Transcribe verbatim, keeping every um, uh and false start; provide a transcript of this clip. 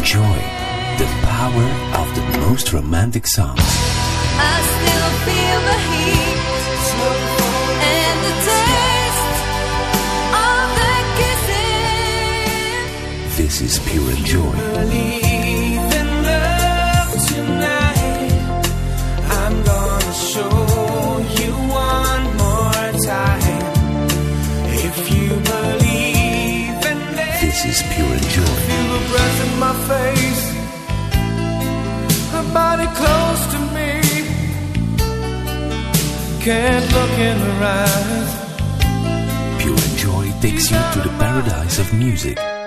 Joy, the power of the most romantic songs. I still feel the heat and the taste of the kissing. This is Pure Joy. Believe in love tonight. I'm gonna show you one more time. If you believe in this, This is Pure Joy. feel the breath in my face, her body close to me. Can't look in her eyes. Pure Joy takes you to the paradise of music.